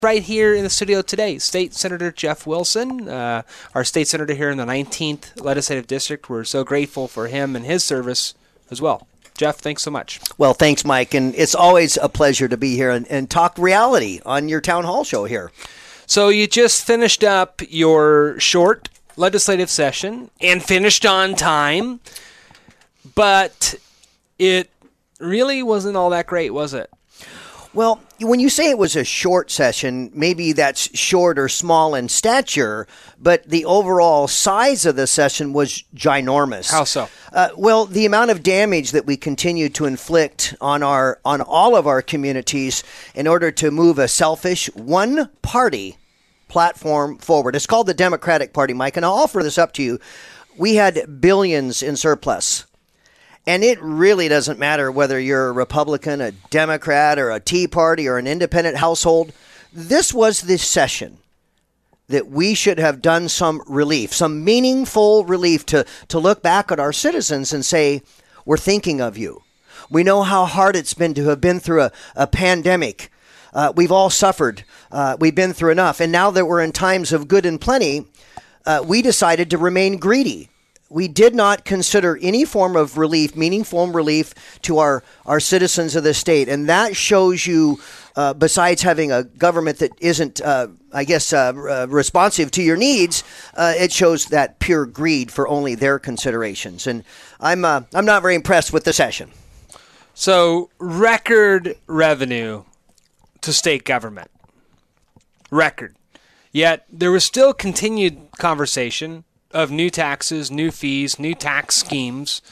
right here in the studio today, State Senator Jeff Wilson, our state senator here in the 19th Legislative District. We're so grateful for him and his service as well. Jeff, thanks so much. Well, thanks, Mike. And it's always a pleasure to be here and talk reality on your town hall show here. So you just finished up your short legislative session and finished on time, but it really wasn't all that great, was it? Well, when you say it was a short session, maybe that's short or small in stature, but the overall size of the session was ginormous. How so? Well, the amount of damage that we continue to inflict on all of our communities in order to move a selfish one-party platform forward. It's called the Democratic Party, Mike, and I'll offer this up to you. We had billions in surplus. And it really doesn't matter whether you're a Republican, a Democrat, or a Tea Party, or an independent household. This was the session that we should have done some relief, some meaningful relief to look back at our citizens and say, we're thinking of you. We know how hard it's been to have been through a pandemic. We've all suffered. We've been through enough. And now that we're in times of good and plenty, we decided to remain greedy. We did not consider any form of relief, meaningful relief to our citizens of the state. And that shows you, besides having a government that isn't, responsive to your needs, it shows that pure greed for only their considerations. And I'm not very impressed with the session. So record revenue to state government. Record. Yet there was still continued conversation of new taxes, new fees, new tax schemes,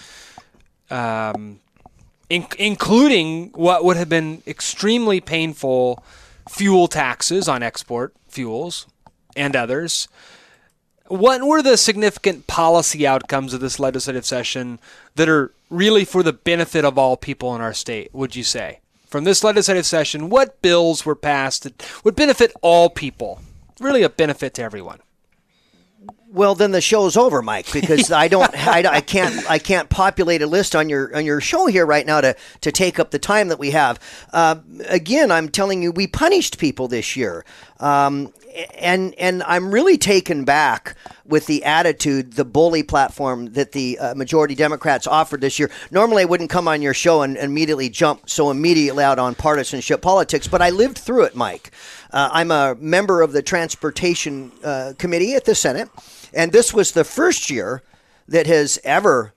including what would have been extremely painful fuel taxes on export fuels and others. What were the significant policy outcomes of this legislative session that are really for the benefit of all people in our state, would you say? From this legislative session, what bills were passed that would benefit all people? Really a benefit to everyone. Well, then the show's over, Mike, because I can't populate a list on your show here right now to take up the time that we have. Again, I'm telling you, we punished people this year. And I'm really taken back with the attitude, the bully platform that the majority Democrats offered this year. Normally, I wouldn't come on your show and immediately jump so immediately out on partisanship politics, but I lived through it, Mike. I'm a member of the Transportation Committee at the Senate, and this was the first year that has ever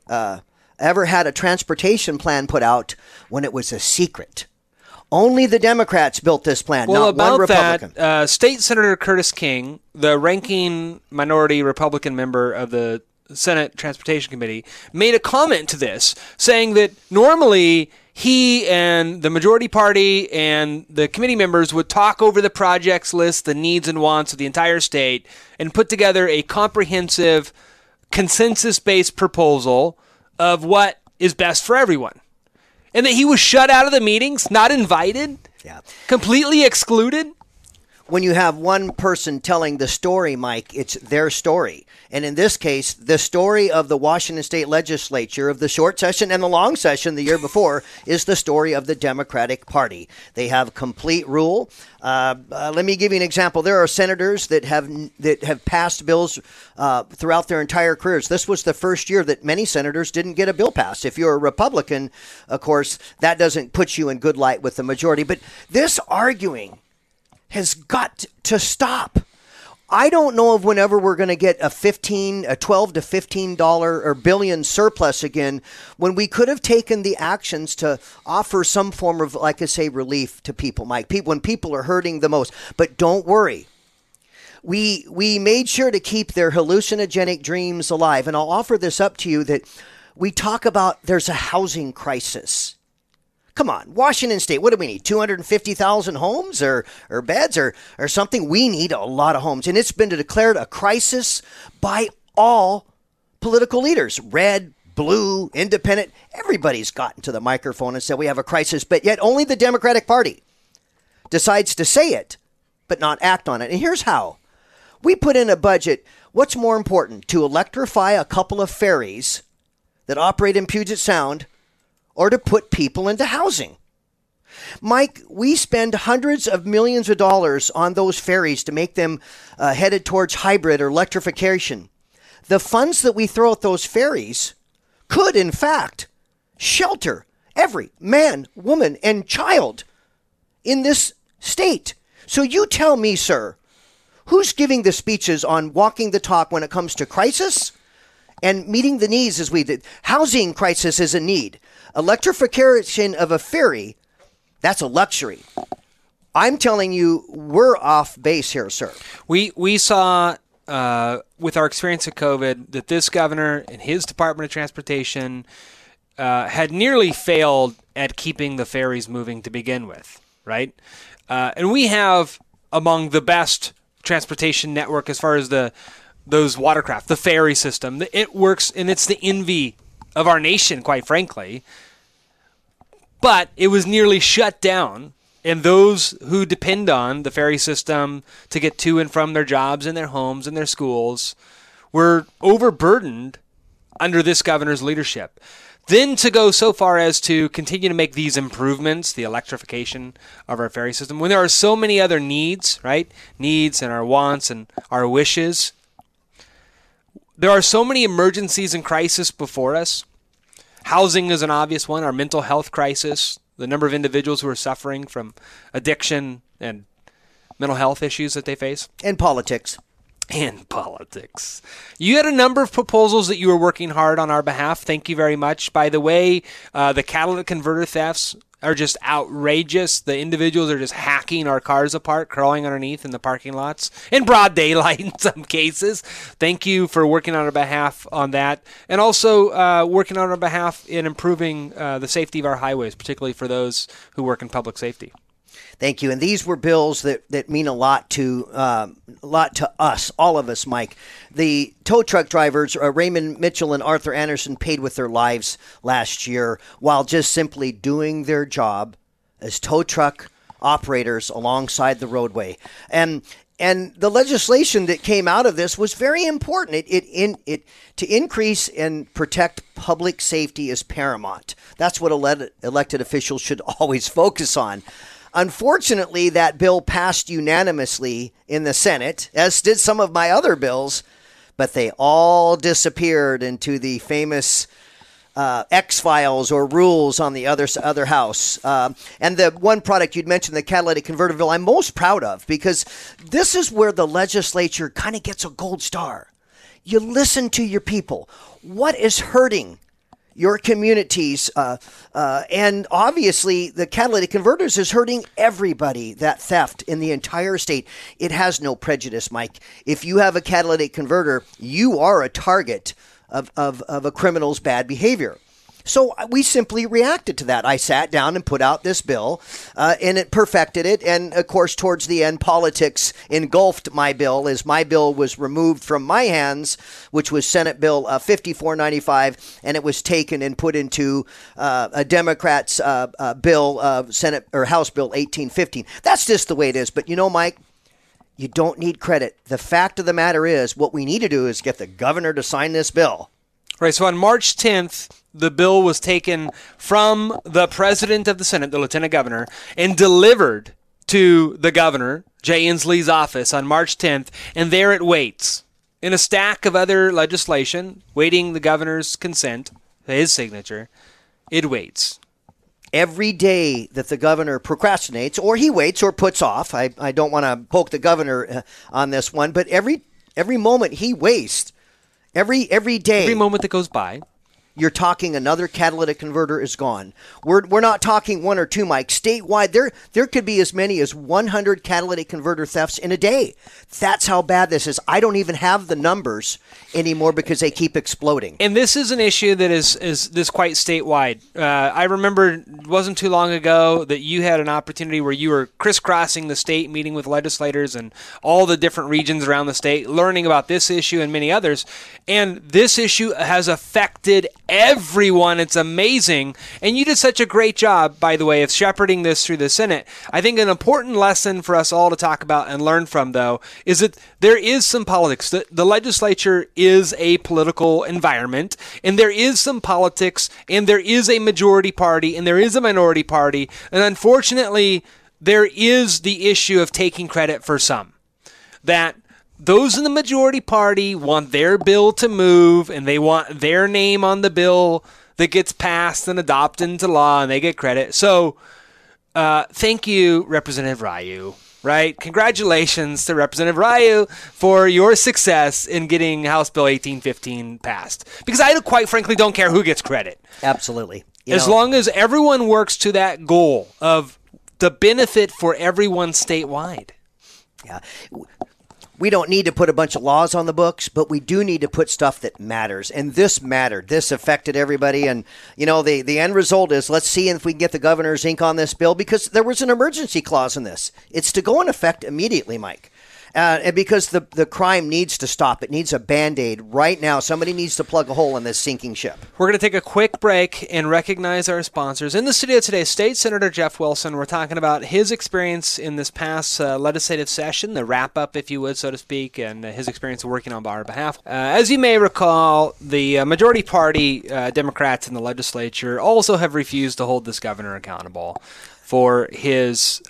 had a transportation plan put out when it was a secret. Only the Democrats built this plan, not one Republican. That, State Senator Curtis King, the ranking minority Republican member of the Senate Transportation Committee, made a comment to this, saying that normally he and the majority party and the committee members would talk over the projects list, the needs and wants of the entire state, and put together a comprehensive, consensus-based proposal of what is best for everyone. And that he was shut out of the meetings, not invited, completely excluded. When you have one person telling the story, Mike, it's their story. And in this case, the story of the Washington State Legislature of the short session and the long session the year before is the story of the Democratic Party. They have complete rule. Let me give you an example. There are senators that have passed bills throughout their entire careers. This was the first year that many senators didn't get a bill passed. If you're a Republican, of course, that doesn't put you in good light with the majority. But this arguing has got to stop. I don't know of whenever we're going to get a $12 to $15 or billion surplus again when we could have taken the actions to offer some form of, like I say, relief to people, Mike. When people are hurting the most. But don't worry. We made sure to keep their hallucinogenic dreams alive. And I'll offer this up to you that we talk about there's a housing crisis. Come on, Washington State, what do we need? 250,000 homes or beds or something? We need a lot of homes. And it's been declared a crisis by all political leaders, red, blue, independent. Everybody's gotten to the microphone and said we have a crisis, but yet only the Democratic Party decides to say it, but not act on it. And here's how. We put in a budget. What's more important, to electrify a couple of ferries that operate in Puget Sound or to put people into housing? Mike, we spend hundreds of millions of dollars on those ferries to make them headed towards hybrid or electrification. The funds that we throw at those ferries could, in fact, shelter every man, woman, and child in this state. So you tell me, sir, who's giving the speeches on walking the talk when it comes to crisis and meeting the needs as we did? Housing crisis is a need. Electrification of a ferry, that's a luxury. I'm telling you, we're off base here, sir. We saw with our experience of COVID that this governor and his Department of Transportation had nearly failed at keeping the ferries moving to begin with, right? And we have among the best transportation network as far as those watercraft, the ferry system. It works, and it's the envy of our nation, quite frankly. But it was nearly shut down, and those who depend on the ferry system to get to and from their jobs and their homes and their schools were overburdened under this governor's leadership. Then to go so far as to continue to make these improvements, the electrification of our ferry system, when there are so many other needs, right? Needs and our wants and our wishes. There are so many emergencies and crises before us. Housing is an obvious one, our mental health crisis, the number of individuals who are suffering from addiction and mental health issues that they face. And politics. And politics. You had a number of proposals that you were working hard on our behalf. Thank you very much. By the way, the catalytic converter thefts are just outrageous. The individuals are just hacking our cars apart, crawling underneath in the parking lots in broad daylight in some cases. Thank you for working on our behalf on that. And also working on our behalf in improving the safety of our highways, particularly for those who work in public safety. Thank you. And these were bills that mean a lot to us, all of us, Mike. The tow truck drivers, Raymond Mitchell and Arthur Anderson, paid with their lives last year while just simply doing their job as tow truck operators alongside the roadway. And the legislation that came out of this was very important. It to increase and protect public safety is paramount. That's what elected officials should always focus on. Unfortunately, that bill passed unanimously in the Senate, as did some of my other bills, but they all disappeared into the famous X-Files or rules on the other house. And the one product you'd mentioned, the catalytic converter bill, I'm most proud of because this is where the legislature kind of gets a gold star. You listen to your people. What is hurting your communities, and obviously the catalytic converters is hurting everybody, that theft in the entire state. It has no prejudice, Mike. If you have a catalytic converter, you are a target of a criminal's bad behavior. So we simply reacted to that. I sat down and put out this bill, and it perfected it. And, of course, towards the end, politics engulfed my bill as my bill was removed from my hands, which was Senate Bill 5495, and it was taken and put into a Democrat's bill, Senate or House Bill 1815. That's just the way it is. But, you know, Mike, you don't need credit. The fact of the matter is what we need to do is get the governor to sign this bill. Right, so on March 10th, the bill was taken from the president of the Senate, the lieutenant governor, and delivered to the governor, Jay Inslee's office on March 10th, and there it waits in a stack of other legislation, waiting the governor's consent, his signature. It waits. Every day that the governor procrastinates, or he waits or puts off, I don't want to poke the governor on this one, but every moment he wastes, every day, every moment that goes by, you're talking another catalytic converter is gone. We're not talking one or two, Mike. Statewide, there could be as many as 100 catalytic converter thefts in a day. That's how bad this is. I don't even have the numbers anymore because they keep exploding. And this is an issue that is quite statewide. I remember it wasn't too long ago that you had an opportunity where you were crisscrossing the state, meeting with legislators and all the different regions around the state, learning about this issue and many others. And this issue has affected everyone. It's amazing. And you did such a great job, by the way, of shepherding this through the Senate. I think an important lesson for us all to talk about and learn from, though, is that there is some politics. The legislature is a political environment, and there is some politics, and there is a majority party, and there is a minority party. And unfortunately, there is the issue of taking credit for some. That those in the majority party want their bill to move, and they want their name on the bill that gets passed and adopted into law, and they get credit. So thank you, Representative Ryu, right? Congratulations to Representative Ryu for your success in getting House Bill 1815 passed. Because I quite frankly don't care who gets credit. Absolutely. As long as everyone works to that goal of the benefit for everyone statewide. Yeah. We don't need to put a bunch of laws on the books, but we do need to put stuff that matters. And this mattered. This affected everybody. And, the end result is, let's see if we can get the governor's ink on this bill, because there was an emergency clause in this. It's to go in effect immediately, Mike. And because the crime needs to stop. It needs a Band-Aid right now. Somebody needs to plug a hole in this sinking ship. We're going to take a quick break and recognize our sponsors. In the studio today, State Senator Jeff Wilson. We're talking about his experience in this past legislative session, the wrap-up, if you would, so to speak, and his experience working on our behalf. As you may recall, the majority party Democrats in the legislature also have refused to hold this governor accountable for his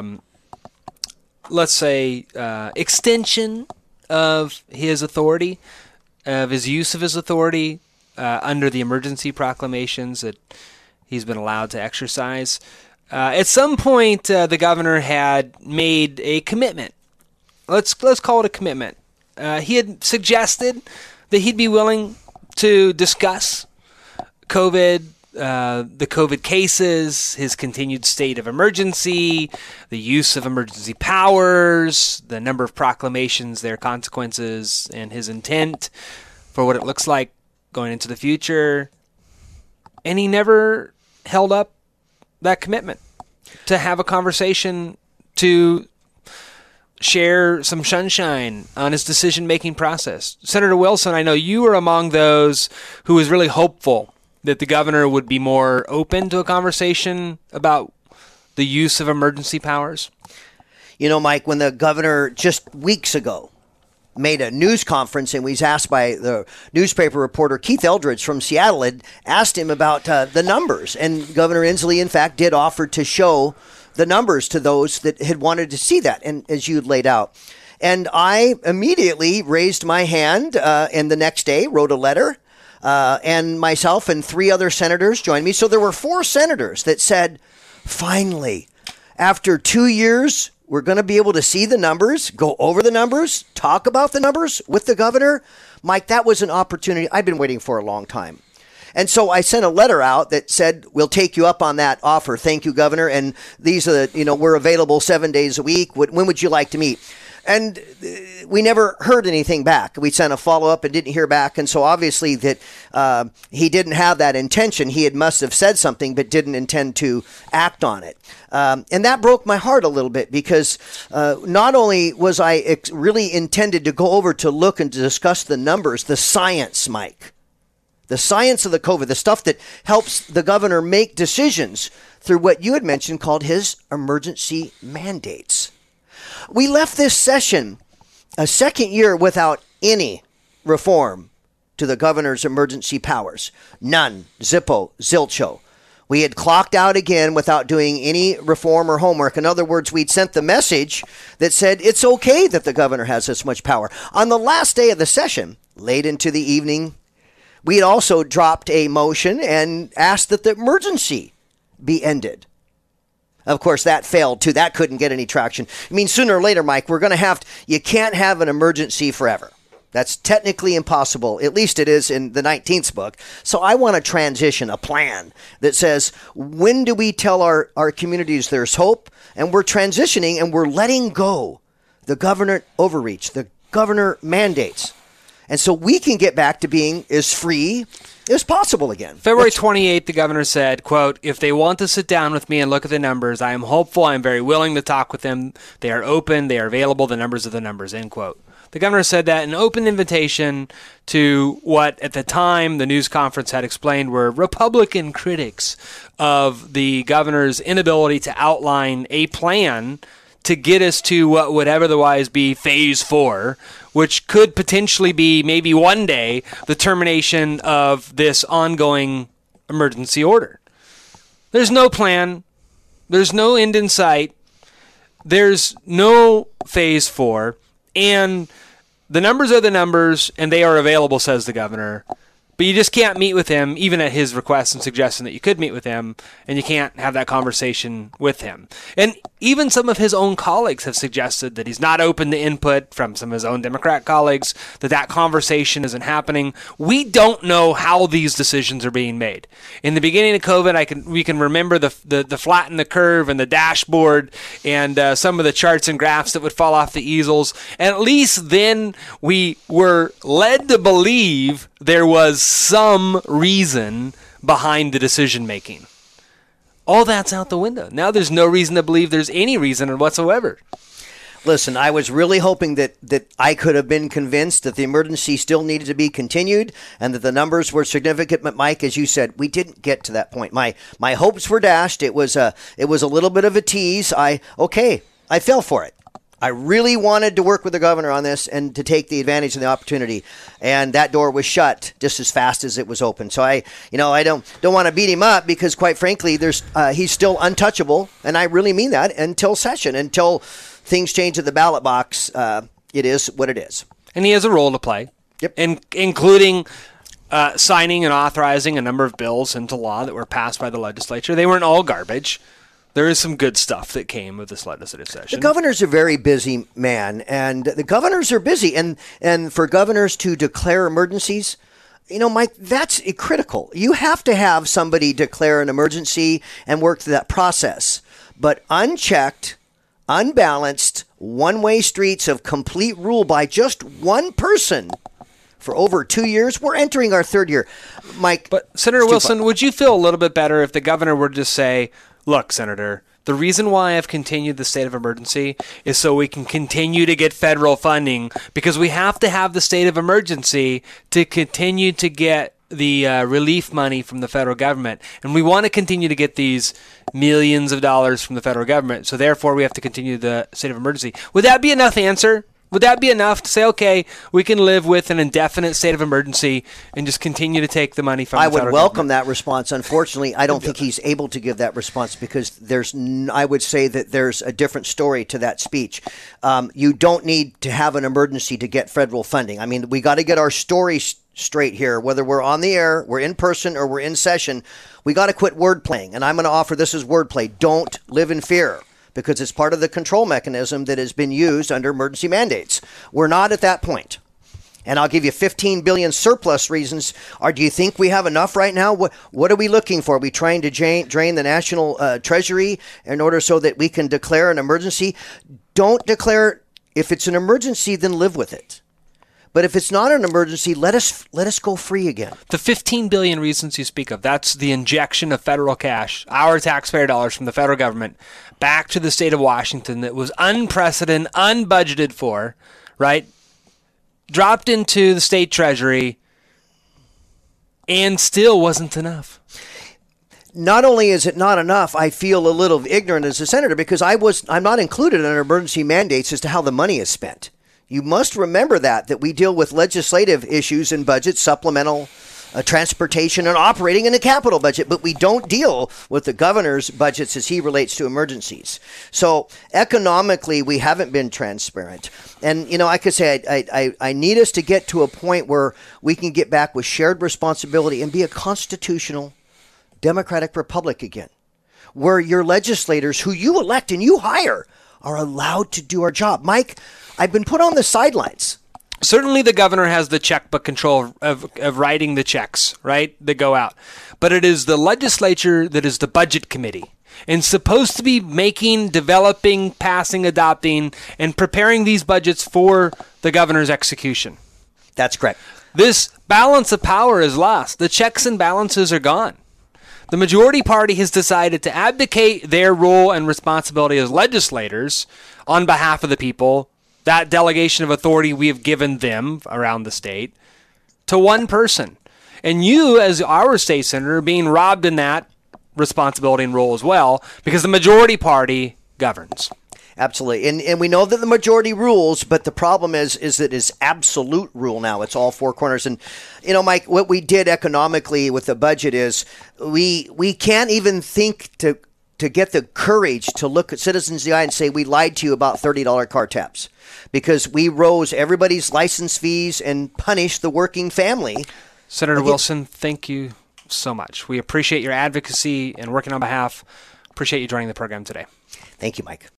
let's say, extension of his authority, of his use of his authority under the emergency proclamations that he's been allowed to exercise. At some point, the governor had made a commitment. Let's call it a commitment. He had suggested that he'd be willing to discuss COVID, the COVID cases, his continued state of emergency, the use of emergency powers, the number of proclamations, their consequences, and his intent for what it looks like going into the future. And he never held up that commitment to have a conversation, to share some sunshine on his decision-making process. Senator Wilson, I know you were among those who was really hopeful that the governor would be more open to a conversation about the use of emergency powers? Mike, when the governor just weeks ago made a news conference and was asked by the newspaper reporter Keith Eldridge from Seattle, had asked him about the numbers. And Governor Inslee, in fact, did offer to show the numbers to those that had wanted to see that, and as you had laid out. And I immediately raised my hand and the next day wrote a letter. And myself and 3 other senators joined me. So there were 4 senators that said, finally, after 2 years, we're going to be able to see the numbers, go over the numbers, talk about the numbers with the governor. Mike, that was an opportunity I've been waiting for a long time. And so I sent a letter out that said, we'll take you up on that offer. Thank you, Governor. And these are we're available 7 days a week. When would you like to meet? And we never heard anything back. We sent a follow-up and didn't hear back. And so obviously that he didn't have that intention. He must have said something but didn't intend to act on it. And that broke my heart a little bit, because not only was I really intended to go over to look and to discuss the numbers, the science, Mike, the science of the COVID, the stuff that helps the governor make decisions through what you had mentioned called his emergency mandates. We left this session a second year without any reform to the governor's emergency powers. None. Zippo. Zilcho. We had clocked out again without doing any reform or homework. In other words, we'd sent the message that said it's okay that the governor has this much power. On the last day of the session, late into the evening, we had also dropped a motion and asked that the emergency be ended. Of course, that failed, too. That couldn't get any traction. I mean, sooner or later, Mike, we're going to you can't have an emergency forever. That's technically impossible. At least it is in the 19th book. So I want to transition a plan that says, when do we tell our communities there's hope? And we're transitioning and we're letting go the governor overreach, the governor mandates. And so we can get back to being as free as possible again. February 28th, the governor said, quote, "If they want to sit down with me and look at the numbers, I am hopeful. I'm very willing to talk with them. They are open. They are available. The numbers are the numbers," end quote. The governor said that in an open invitation to what at the time the news conference had explained were Republican critics of the governor's inability to outline a plan to get us to what would otherwise be phase 4, which could potentially be maybe one day the termination of this ongoing emergency order. There's no plan. There's no end in sight. There's no phase 4. And the numbers are the numbers, and they are available, says the governor. But you just can't meet with him, even at his request and suggestion that you could meet with him, and you can't have that conversation with him. And even some of his own colleagues have suggested that he's not open to input from some of his own Democrat colleagues, that conversation isn't happening. We don't know how these decisions are being made. In the beginning of COVID, we can remember the flatten the curve and the dashboard and some of the charts and graphs that would fall off the easels. And at least then we were led to believe there was some reason behind the decision making. All that's out the window. Now there's no reason to believe there's any reason whatsoever. Listen, I was really hoping that I could have been convinced that the emergency still needed to be continued and that the numbers were significant. But Mike, as you said, we didn't get to that point. My hopes were dashed. It was a little bit of a tease. I fell for it. I really wanted to work with the governor on this and to take the advantage of the opportunity, and that door was shut just as fast as it was open. So I don't want to beat him up because, quite frankly, he's still untouchable, and I really mean that until session, until things change at the ballot box. It is what it is, and he has a role to play. Yep, including signing and authorizing a number of bills into law that were passed by the legislature. They weren't all garbage. There is some good stuff that came of this legislative session. The governor's a very busy man, and the governors are busy. And for governors to declare emergencies, Mike, that's critical. You have to have somebody declare an emergency and work through that process. But unchecked, unbalanced, one-way streets of complete rule by just one person for over 2 years. We're entering our third year. Mike. But Senator Wilson, would you feel a little bit better if the governor were to just say, look, Senator, the reason why I've continued the state of emergency is so we can continue to get federal funding, because we have to have the state of emergency to continue to get the relief money from the federal government. And we want to continue to get these millions of dollars from the federal government. So therefore, we have to continue the state of emergency. Would that be enough answer? Would that be enough to say, okay, we can live with an indefinite state of emergency and just continue to take the money from the federal government? I would welcome that response. Unfortunately, I don't think he's able to give that response because I would say that there's a different story to that speech. You don't need to have an emergency to get federal funding. I mean, we got to get our story straight here. Whether we're on the air, we're in person, or we're in session, we got to quit word playing. And I'm going to offer this as wordplay. Don't live in fear, because it's part of the control mechanism that has been used under emergency mandates. We're not at that point. And I'll give you 15 billion surplus reasons. Do you think we have enough right now? What are we looking for? Are we trying to drain the national treasury in order so that we can declare an emergency? Don't declare. If it's an emergency, then live with it. But if it's not an emergency, let us go free again. The 15 billion reasons you speak of, that's the injection of federal cash, our taxpayer dollars from the federal government, back to the state of Washington that was unprecedented, unbudgeted for, right? Dropped into the state treasury and still wasn't enough. Not only is it not enough, I feel a little ignorant as a senator because I'm not included in emergency mandates as to how the money is spent. You must remember that we deal with legislative issues and budgets, supplemental transportation and operating in the capital budget, but we don't deal with the governor's budgets as he relates to emergencies. So economically, we haven't been transparent. And, I could say I need us to get to a point where we can get back with shared responsibility and be a constitutional democratic republic again, where your legislators who you elect and you hire are allowed to do our job. Mike, I've been put on the sidelines. Certainly the governor has the checkbook control of writing the checks, right, that go out. But it is the legislature that is the budget committee and supposed to be making, developing, passing, adopting, and preparing these budgets for the governor's execution. That's correct. This balance of power is lost. The checks and balances are gone. The majority party has decided to abdicate their role and responsibility as legislators on behalf of the people that delegation of authority we have given them around the state to one person. And you, as our state senator, are being robbed in that responsibility and role as well, because the majority party governs. Absolutely. And we know that the majority rules, but the problem is that it's absolute rule now. It's all four corners. And, Mike, what we did economically with the budget is we can't even think to get the courage to look at citizens in the eye and say, we lied to you about $30 car tabs, because we rose everybody's license fees and punished the working family. Senator Wilson, thank you so much. We appreciate your advocacy and working on behalf. Appreciate you joining the program today. Thank you, Mike.